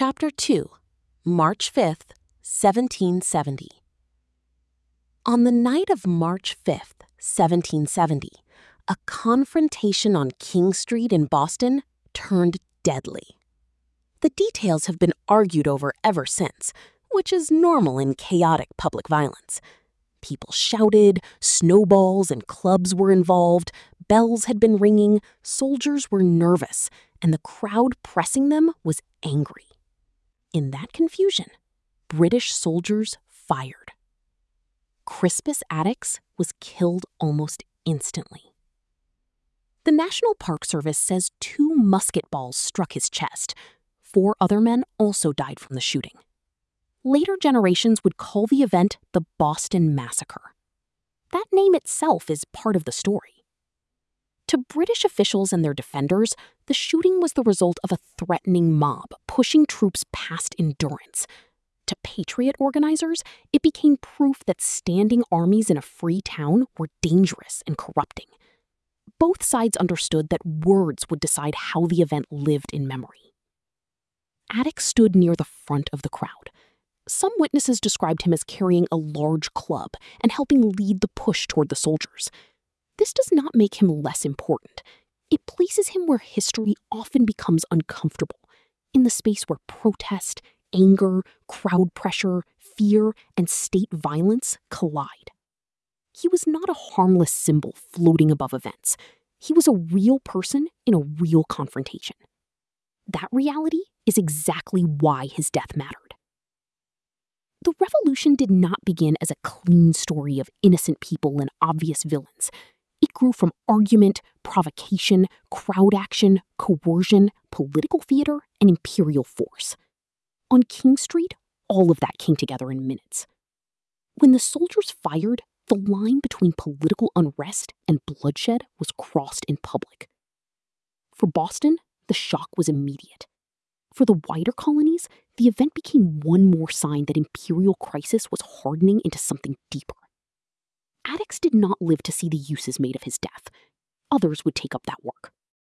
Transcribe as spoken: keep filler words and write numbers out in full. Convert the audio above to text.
Chapter two, March fifth, seventeen seventy. On the night of March fifth, seventeen seventy, a confrontation on King Street in Boston turned deadly. The details have been argued over ever since, which is normal in chaotic public violence. People shouted, snowballs and clubs were involved, bells had been ringing, soldiers were nervous, and the crowd pressing them was angry. In that confusion, British soldiers fired. Crispus Attucks was killed almost instantly. The National Park Service says two musket balls struck his chest. Four other men also died from the shooting. Later generations would call the event the Boston Massacre. That name itself is part of the story. To British officials and their defenders, the shooting was the result of a threatening mob pushing troops past endurance. To Patriot organizers, it became proof that standing armies in a free town were dangerous and corrupting. Both sides understood that words would decide how the event lived in memory. Attucks stood near the front of the crowd. Some witnesses described him as carrying a large club and helping lead the push toward the soldiers. This does not make him less important. It places him where history often becomes uncomfortable, in the space where protest, anger, crowd pressure, fear, and state violence collide. He was not a harmless symbol floating above events. He was a real person in a real confrontation. That reality is exactly why his death mattered. The revolution did not begin as a clean story of innocent people and obvious villains. It grew from argument, provocation, crowd action, coercion, political theater, and imperial force. On King Street, all of that came together in minutes. When the soldiers fired, the line between political unrest and bloodshed was crossed in public. For Boston, the shock was immediate. For the wider colonies, the event became one more sign that imperial crisis was hardening into something deeper. Attucks did not live to see the uses made of his death. Others would take up that work.